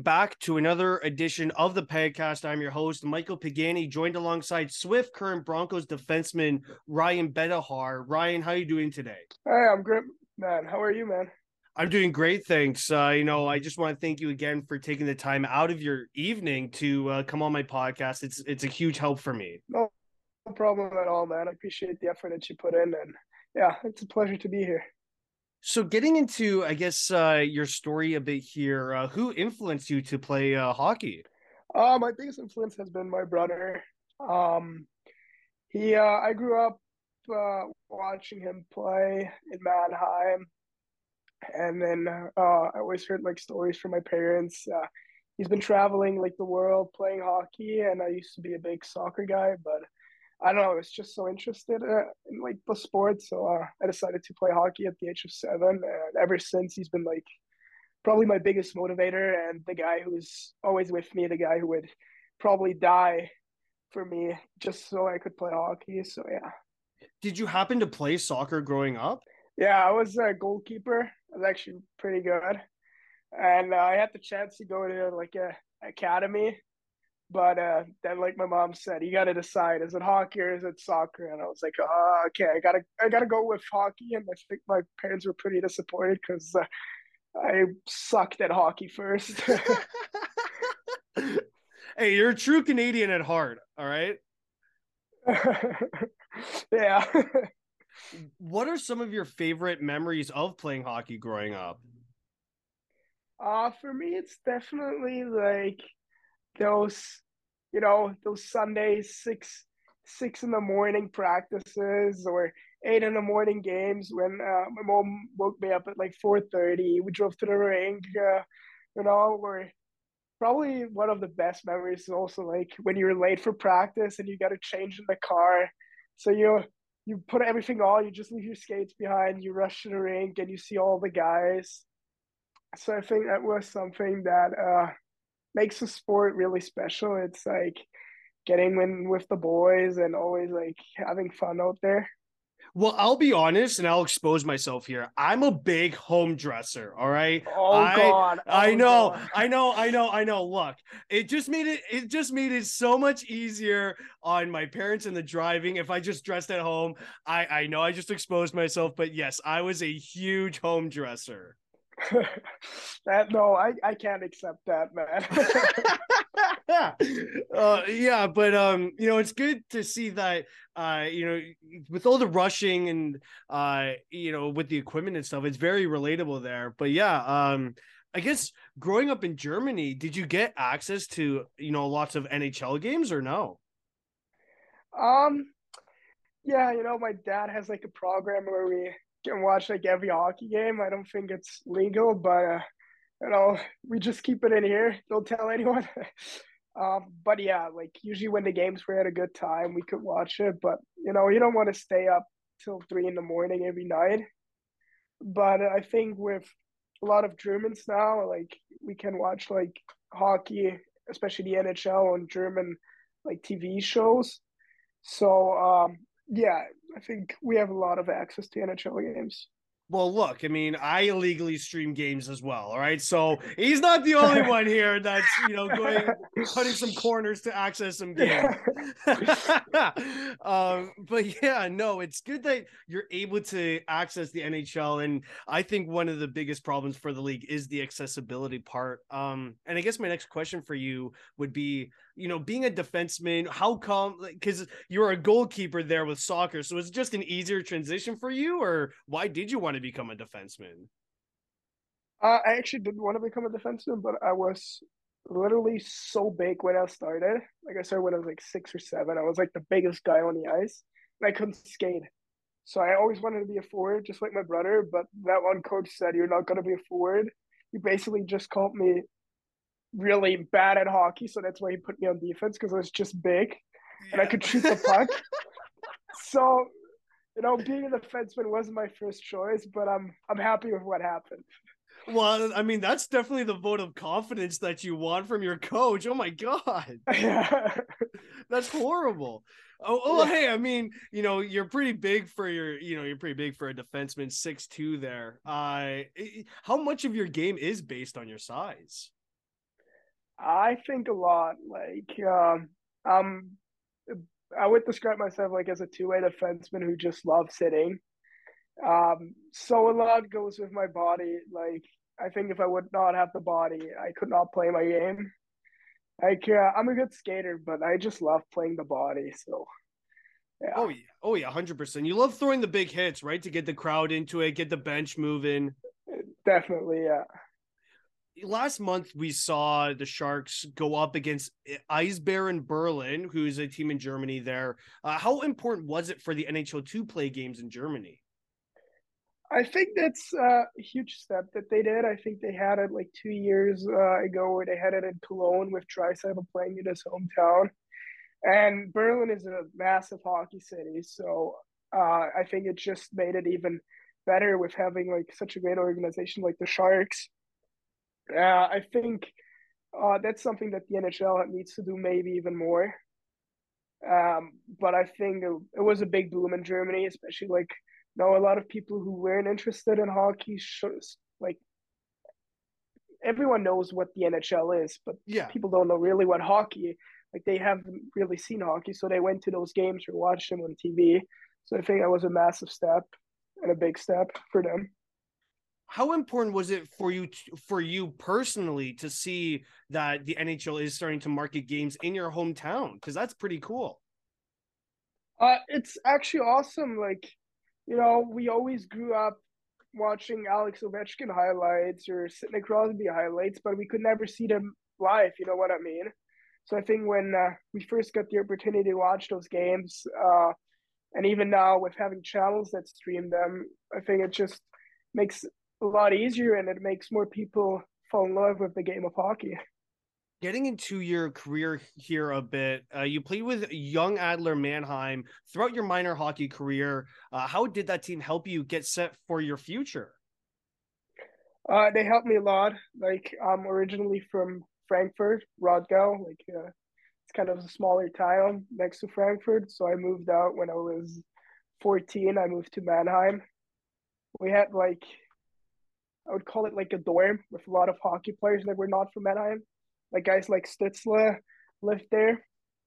back to another edition of the podcast. I'm your host, Michael Pagani, joined alongside Swift current Broncos defenseman Ryan Bedahar. Ryan, how are you doing today? Hey, I'm good, man. How are you, man? I'm doing great, thanks. I just want to thank you again for taking the time out of your evening to come on my podcast. It's a huge help for me. No problem at all, man. I appreciate the effort that you put in, and yeah, it's a pleasure to be here. So, getting into, I guess, your story a bit here, who influenced you to play hockey? My biggest influence has been my brother. Um, I grew up watching him play in Mannheim, and then I always heard like stories from my parents. He's been traveling like the world playing hockey, and I used to be a big soccer guy, but I don't know. I was just so interested in like the sport, so I decided to play hockey at the age of 7. And ever since, he's been like probably my biggest motivator and the guy who's always with me, the guy who would probably die for me just so I could play hockey. So yeah, Did you happen to play soccer growing up? yeah, I was a goalkeeper. I was actually pretty good, and I had the chance to go to like a academy. But then, like my mom said, you got to decide: is it hockey or is it soccer? And I was like, oh, okay, I gotta go with hockey. And I think my parents were pretty disappointed because I sucked at hockey first. Hey, you're a true Canadian at heart, all right? Yeah. What are some of your favorite memories of playing hockey growing up? For me, it's definitely like those, those Sundays, six in the morning practices or 8 in the morning games when my mom woke me up at like 4:30. We drove to the rink, where probably one of the best memories is also like when you're late for practice and you got to change in the car. So you put everything on, you just leave your skates behind, you rush to the rink and you see all the guys. So I think that was something that makes the sport really special. It's like getting in with the boys and always like having fun out there. Well, I'll be honest and I'll expose myself here. I'm a big home dresser, all right? Oh I God, I oh know, God. I know. Look, it just made it so much easier on my parents and the driving if I just dressed at home. I know I just exposed myself, but yes, I was a huge home dresser. That no, I can't accept that, man. Yeah, but it's good to see that with all the rushing and with the equipment and stuff, it's very relatable there. But yeah, I guess growing up in Germany, did you get access to lots of NHL games or no? um, yeah, my dad has like a program where we can watch like every hockey game. I don't think it's legal, but we just keep it in here. Don't tell anyone. But yeah, like usually when the games were at a good time, we could watch it. But you don't want to stay up till 3 in the morning every night. But I think with a lot of Germans now, like we can watch like hockey, especially the NHL on German like TV shows. So yeah, I think we have a lot of access to NHL games. Well, look, I mean, I illegally stream games as well. All right. So he's not the only one here that's, going, cutting some corners to access some games. But yeah, no, it's good that you're able to access the NHL. And I think one of the biggest problems for the league is the accessibility part. And I guess my next question for you would be, being a defenseman, how come, because you're a goalkeeper there with soccer. So it's just an easier transition for you, or why did you want to become a defenseman? I actually didn't want to become a defenseman, but I was literally so big when I started. Like I started when I was like 6 or 7. I was like the biggest guy on the ice, and I couldn't skate. So I always wanted to be a forward, just like my brother. But that one coach said, "You're not going to be a forward." He basically just called me really bad at hockey, so that's why he put me on defense because I was just big and I Yeah. could shoot the puck. So being a defenseman wasn't my first choice, but I'm happy with what happened. Well, I mean, that's definitely the vote of confidence that you want from your coach. Oh my God. Yeah. That's horrible. Oh, Yeah. hey, I mean, you're pretty big for a defenseman, 6'2" there. How much of your game is based on your size? I think a lot. Um, I would describe myself like as a two-way defenseman who just loves hitting. So a lot goes with my body. Like I think if I would not have the body, I could not play my game. I'm a good skater, but I just love playing the body. So yeah, Oh yeah, 100%. You love throwing the big hits, right? To get the crowd into it, get the bench moving. definitely. Yeah. Last month we saw the Sharks go up against Eisbären Berlin, who's a team in Germany there. How important was it for the NHL to play games in Germany? I think that's a huge step that they did. I think they had it like 2 years ago where they had it in Cologne with Draisaitl playing in his hometown. And Berlin is a massive hockey city, so I think it just made it even better with having like such a great organization like the Sharks. I think that's something that the NHL needs to do maybe even more. But I think it was a big boom in Germany, especially like a lot of people who weren't interested in hockey. Like everyone knows what the NHL is, but Yeah. people don't know really what hockey. Like they haven't really seen hockey, so they went to those games or watched them on TV. So I think that was a massive step and a big step for them. How important was it for you personally to see that the NHL is starting to market games in your hometown? Because that's pretty cool. It's actually awesome. Like, we always grew up watching Alex Ovechkin highlights or Sidney Crosby highlights, but we could never see them live. You know what I mean? So I think when we first got the opportunity to watch those games, and even now with having channels that stream them, I think it just makes a lot easier and it makes more people fall in love with the game of hockey. Getting into your career here a bit, you played with Young Adler Mannheim throughout your minor hockey career. How did that team help you get set for your future? They helped me a lot. Like I'm originally from Frankfurt, Rodgau. It's kind of a smaller town next to Frankfurt. So I moved out when I was 14. I moved to Mannheim. We had like I would call it like a dorm with a lot of hockey players that were not from Mannheim. Like guys like Stutzla lived there.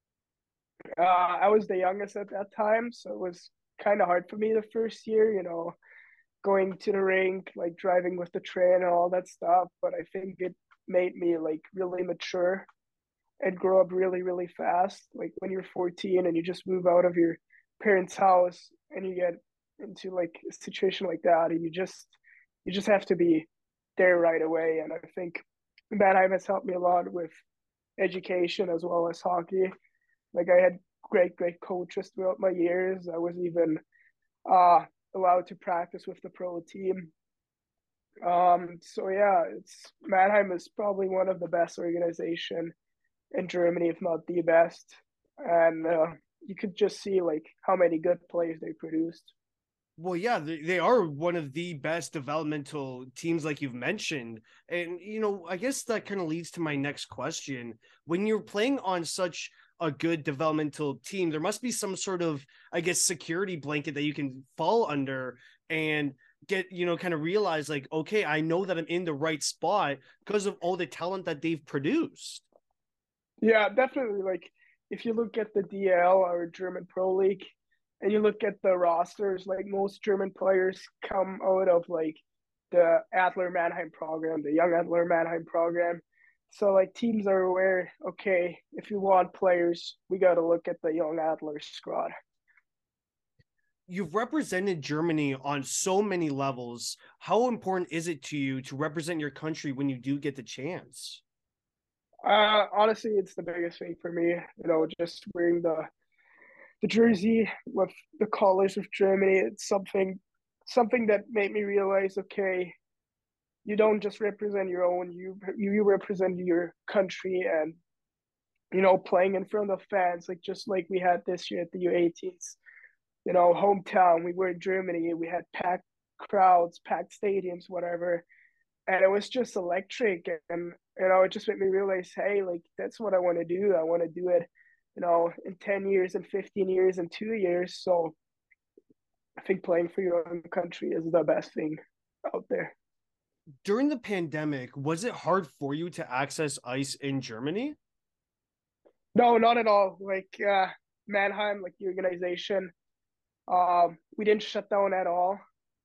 I was the youngest at that time, so it was kind of hard for me the first year. Going to the rink, like driving with the train and all that stuff. But I think it made me like really mature and grow up really, really fast. Like when you're 14 and you just move out of your parents' house and you get into like a situation like that, and you just have to be there right away. And I think Mannheim has helped me a lot with education as well as hockey. Like I had great, great coaches throughout my years. I was even uh, allowed to practice with the pro team. So yeah, it's Mannheim is probably one of the best organization in Germany, if not the best. And you could just see like how many good players they produced. Well, yeah, they are one of the best developmental teams, like you've mentioned. And, I guess that kind of leads to my next question. When you're playing on such a good developmental team, there must be some sort of, I guess, security blanket that you can fall under and get, kind of realize like, okay, I know that I'm in the right spot because of all the talent that they've produced. Yeah, definitely. Like if you look at the DL or German Pro League, and you look at the rosters, like most German players come out of like the Adler Mannheim program, the Young Adler Mannheim program. So like teams are aware, okay, if you want players, we got to look at the Young Adler squad. You've represented Germany on so many levels. How important is it to you to represent your country when you do get the chance? Honestly, it's the biggest thing for me. Just wearing the jersey with the colors of Germany. It's something that made me realize, okay, you don't just represent your own, you represent your country, and playing in front of fans, like just like we had this year at the U18s. Hometown. We were in Germany. We had packed crowds, packed stadiums, whatever, and it was just electric. And it just made me realize, hey, like that's what I want to do. I want to do it, in 10 years, and 15 years, and 2 years. So I think playing for your own country is the best thing out there. During the pandemic, was it hard for you to access ice in Germany? No, not at all. Like Mannheim, like the organization, we didn't shut down at all.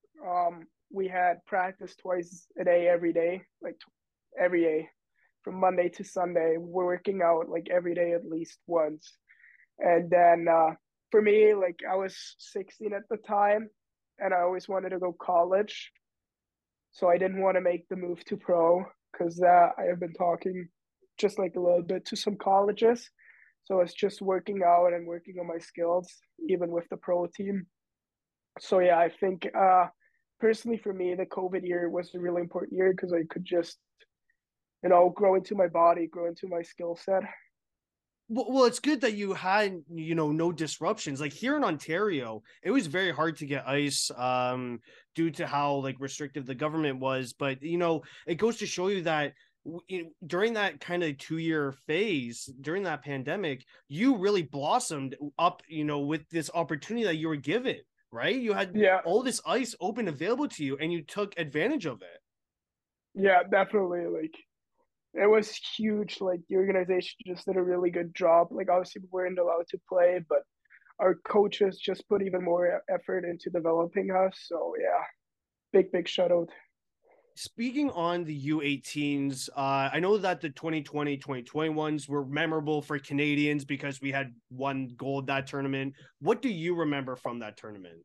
We had practice twice a day, every day, like every day, from Monday to Sunday. We're working out like every day at least once. And then for me, like I was 16 at the time, and I always wanted to go college, so I didn't want to make the move to pro because I have been talking just like a little bit to some colleges. So it's just working out and working on my skills, even with the pro team. So yeah, I think personally for me, the COVID year was a really important year because I could just, grow into my body, grow into my skill set. Well, it's good that you had, no disruptions. Like here in Ontario, it was very hard to get ice due to how like restrictive the government was. But it goes to show you that during that kind of 2 year phase during that pandemic, you really blossomed up, with this opportunity that you were given, right? You had Yeah, all this ice open available to you and you took advantage of it. yeah, definitely. Like it was huge. Like the organization just did a really good job. Like obviously we weren't allowed to play, but our coaches just put even more effort into developing us. So yeah, big shout out. Speaking on the U18s, I know that the 2020, 2021s were memorable for Canadians because we had won gold that tournament. What do you remember from that tournament?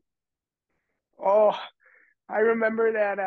Oh, I remember that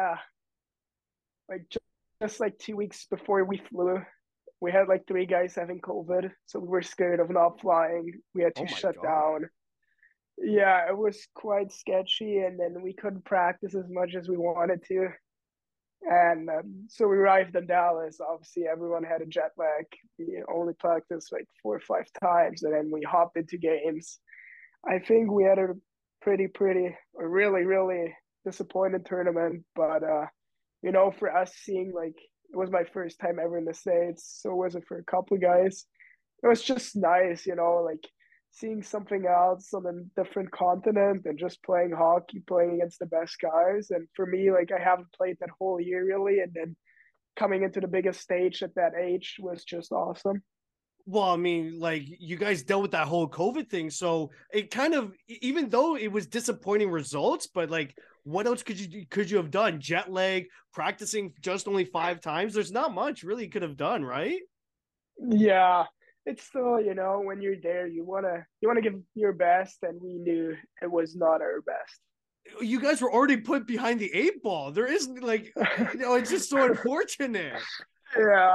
like just like 2 weeks before we flew, we had like three guys having COVID, so we were scared of not flying. We had Oh to my shut God. down. Yeah, it was quite sketchy, and then we couldn't practice as much as we wanted to. And so we arrived in Dallas. Obviously, everyone had a jet lag. We only practiced like 4 or 5 times, and then we hopped into games. I think we had a pretty, a really disappointed tournament. But for us seeing like it was my first time ever in the States, so was it for a couple of guys. It was just nice, like seeing something else on a different continent and just playing hockey, playing against the best guys. And for me, like I haven't played that whole year really, and then coming into the biggest stage at that age was just awesome. Well, I mean, like you guys dealt with that whole COVID thing, so it kind of, even though it was disappointing results, but like, what else could you have done? Jet lag, practicing just only 5 times. There's not much really you could have done, right? Yeah, it's still, when you're there, you wanna give your best, and we knew it was not our best. You guys were already put behind the 8 ball. There isn't like, it's just so unfortunate. Yeah.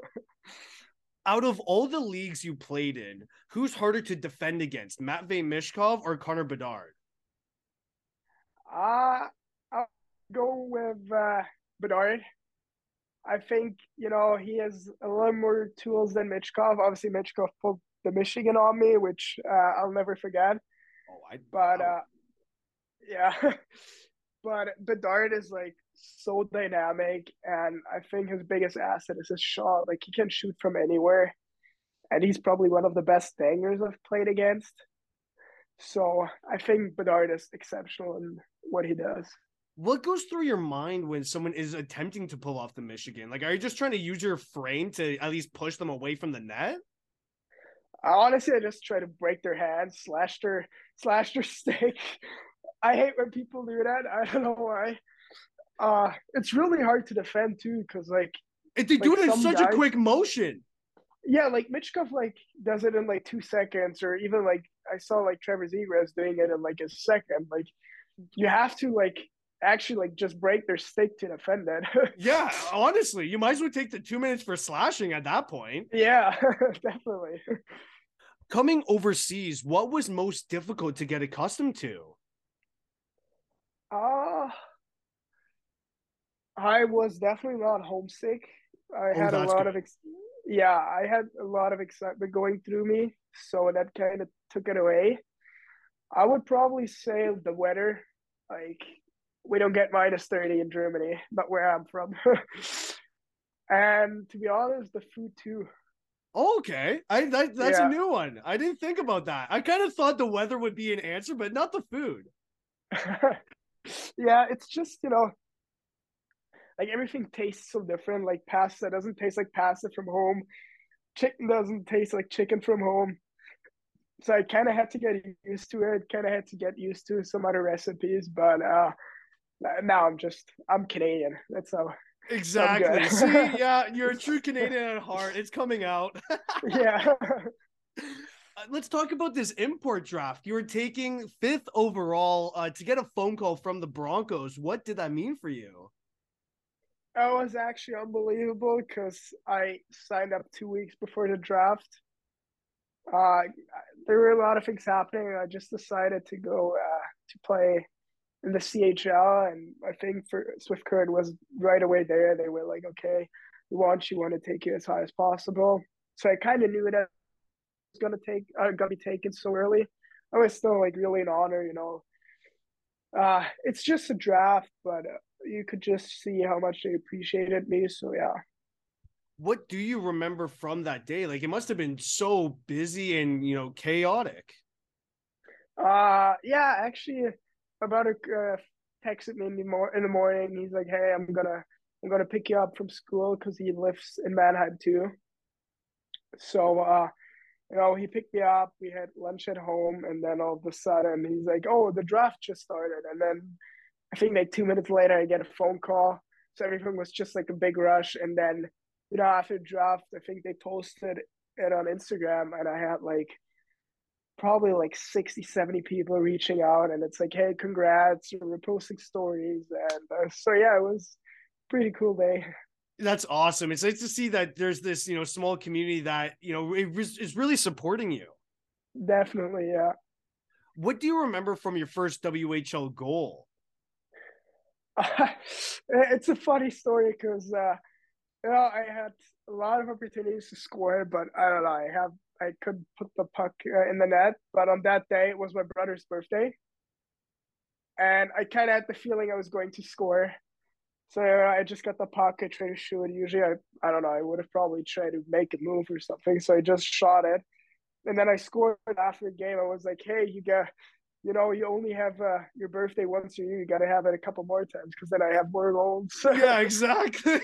Out of all the leagues you played in, who's harder to defend against, Matvey Mishkov or Connor Bedard? I'll go with Bedard. I think, he has a little more tools than Michkov. Obviously, Michkov pulled the Michigan on me, which I'll never forget. Oh, I But wow. yeah, but Bedard is like so dynamic, and I think his biggest asset is his shot. Like he can shoot from anywhere, and he's probably one of the best bangers I've played against. So I think Bedard is exceptional in what he does. What goes through your mind when someone is attempting to pull off the Michigan? Like, are you just trying to use your frame to at least push them away from the net? Honestly, I just try to break their hands, slash their stick. I hate when people do that. I don't know why. It's really hard to defend too, because If they do like it in some such a guys, quick motion. yeah, like Mitchkov like does it in like 2 seconds, or even like I saw like Trevor Zegras doing it in like a second. Like you have to like actually like just break their stick to defend it. Yeah, honestly, you might as well take the 2 minutes for slashing at that point. Yeah, definitely. Coming overseas, what was most difficult to get accustomed to? Uh I was definitely not homesick. I Oh, had a that's lot of good. yeah, I had a lot of excitement going through me, so that kind of took it away. I would probably say the weather, like we don't get -30 in Germany, not where I'm from. And to be honest, the food too. Okay, that's a Yeah. new one. I didn't think about that. I kind of thought the weather would be an answer, but not the food. Yeah, it's just, like everything tastes so different. Like pasta doesn't taste like pasta from home. Chicken doesn't taste like chicken from home. So I kind of had to get used to it. Kind of had to get used to some other recipes, but now I'm Canadian. So I'm good. Exactly. See, yeah, you're a true Canadian at heart. It's coming out. Yeah. Let's talk about this import draft. You were taking fifth overall to get a phone call from the Broncos. What did that mean for you? That was actually unbelievable because I signed up 2 weeks before the draft. Uh, there were a lot of things happening. I just decided to go to play in the CHL, and I think for Swift Current was right away there. They were like, "Okay, we want to take you as high as possible." So I kind of knew that was gonna be taken so early. I was still like really an honor, you know. It's just a draft, but you could just see how much they appreciated me. So yeah. What do you remember from that day? Like it must have been so busy and chaotic. Yeah, actually, my brother texted me in the morning. He's like, "Hey, I'm gonna pick you up from school because he lives in Mannheim too." So he picked me up. We had lunch at home, and then all of a sudden, he's like, "Oh, the draft just started." And then I think like 2 minutes later, I get a phone call. So everything was just like a big rush. And then, after the draft, I think they posted it on Instagram, and I had like probably like 60, 70 people reaching out, and it's like, "Hey, congrats," or we're posting stories. And so, yeah, it was a pretty cool day. That's awesome. It's nice to see that there's this, small community that, is really supporting you. Definitely, yeah. What do you remember from your first WHL goal? It's a funny story because, I had a lot of opportunities to score, but I don't know. I could put the puck in the net, but on that day it was my brother's birthday, and I kind of had the feeling I was going to score. So I just got the puck. I tried to shoot. Usually, I don't know. I would have probably tried to make a move or something. So I just shot it, and then I scored after the game. I was like, "Hey, you only have your birthday once a year. You got to have it a couple more times because then I have more goals." Yeah, exactly.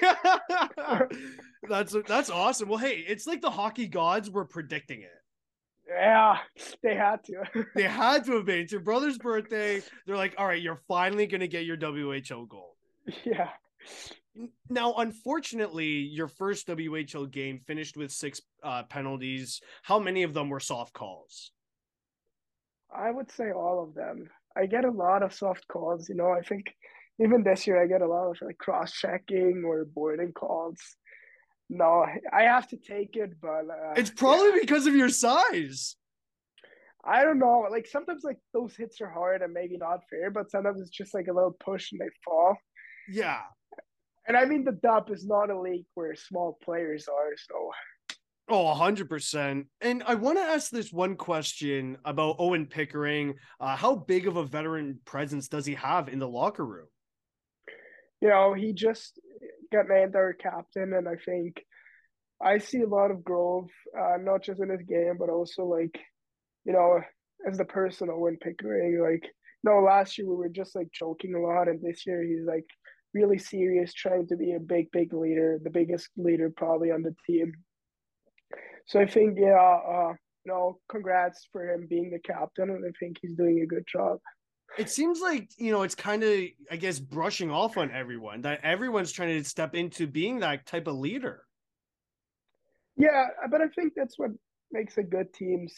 That's awesome. Well, hey, it's like the hockey gods were predicting it. Yeah, they had to. They had to have been. It's your brother's birthday. They're like, all right, you're finally gonna get your WHL goal. Yeah. Now, unfortunately, your first WHL game finished with six penalties. How many of them were soft calls? I would say all of them. I get a lot of soft calls. I think even this year I get a lot of like cross checking or boarding calls. No, I have to take it, but It's yeah, probably because of your size. I don't know. Like sometimes like those hits are hard and maybe not fair, but sometimes it's just like a little push and they fall. Yeah. And I mean the DUP is not a league where small players are, so Oh, 100%. And I want to ask this one question about Owen Pickering. How big of a veteran presence does he have in the locker room? he just got named our captain, and I think I see a lot of growth, not just in his game, but also like you know, as the person Owen Pickering. Like, no, last year we were just like joking a lot, and this year he's like really serious, trying to be a big leader, the biggest leader probably on the team. So I think, yeah, congrats for him being the captain, and I think he's doing a good job. It seems like, it's kind of, I guess, brushing off on everyone, that everyone's trying to step into being that type of leader. Yeah, but I think that's what makes a good teams.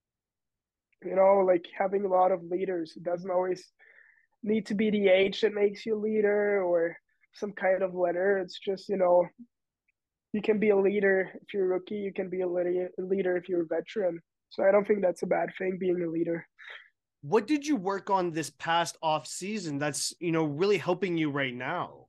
Like having a lot of leaders. It doesn't always need to be the age that makes you a leader or some kind of letter. It's just, you can be a leader if you're a rookie. You can be a leader if you're a veteran. So I don't think that's a bad thing being a leader. What did you work on this past off season that's, really helping you right now?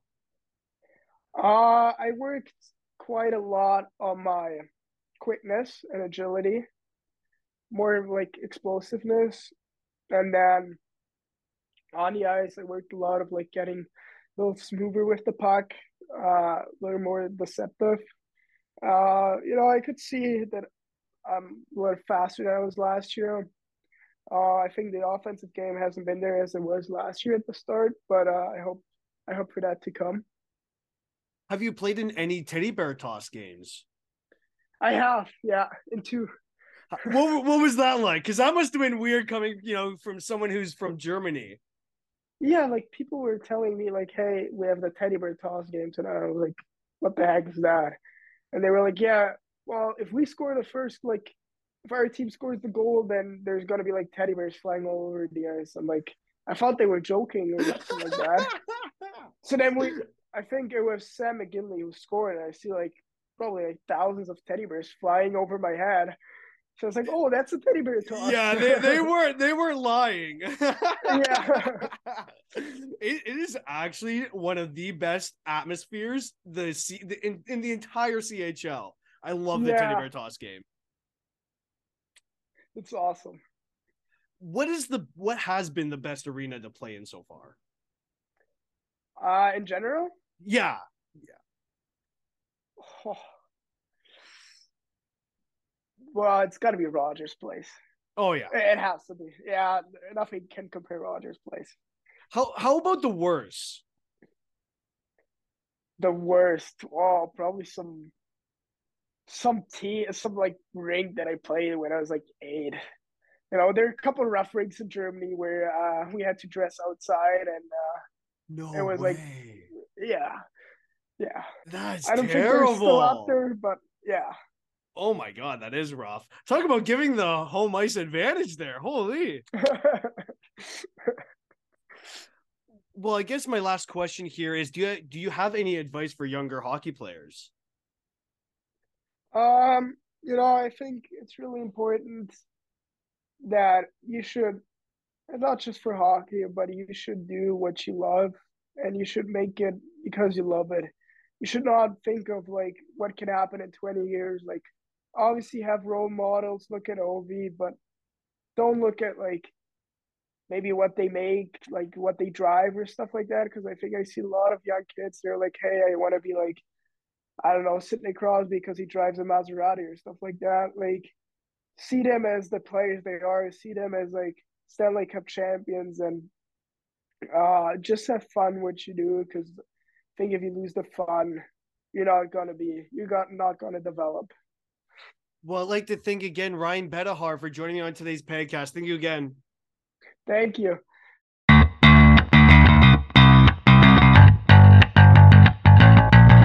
I worked quite a lot on my quickness and agility, more of like explosiveness, and then on the ice, I worked a lot of like getting a little smoother with the puck, a little more deceptive. I could see that I'm a little faster than I was last year. I think the offensive game hasn't been there as it was last year at the start, but I hope for that to come. Have you played in any teddy bear toss games? I have, yeah, in two. What was that like? Because that must have been weird coming, from someone who's from Germany. Yeah, like people were telling me like, "Hey, we have the teddy bear toss game tonight." I was like, "What the heck is that?" And they were like, "Yeah, well, if we score the first, like, if our team scores the goal, then there's gonna be like teddy bears flying all over the ice." I'm like, I thought they were joking or something like that. So then I think it was Sam McGinley who scored, and I see like probably like thousands of teddy bears flying over my head. So I was like, "Oh, that's a teddy bear toss." Yeah, they weren't lying. Yeah, It is actually one of the best atmospheres in the entire CHL. I love the teddy yeah, bear toss game. it's awesome. What has been the best arena to play in so far? In general, Yeah. oh, well, it's got to be Rogers Place. Oh yeah. It has to be. Yeah, nothing can compare Rogers Place. How about the worst? The worst. Oh, probably some like rink that I played when I was like 8. There are a couple of rough rinks in Germany where we had to dress outside, and it No was like, way. yeah, yeah. That's I don't think they're still out terrible. there, but yeah. Oh my god, that is rough. Talk about giving the home ice advantage there. Holy. Well, I guess my last question here is do you have any advice for younger hockey players? I think it's really important that you should, not just for hockey, but you should do what you love, and you should make it because you love it. You should not think of like what can happen in 20 years. Like, obviously have role models, look at Ovi, but don't look at like maybe what they make, like what they drive or stuff like that. Because I think I see a lot of young kids, they're like, hey, I want to be like, I don't know, Sidney Crosby because he drives a Maserati or stuff like that. Like, see them as the players they are, see them as like Stanley Cup champions, and just have fun what you do. Because I think if you lose the fun, you're not gonna develop. Well, I'd like to thank again Ryan Bedahar for joining me on today's podcast. Thank you again. Thank you.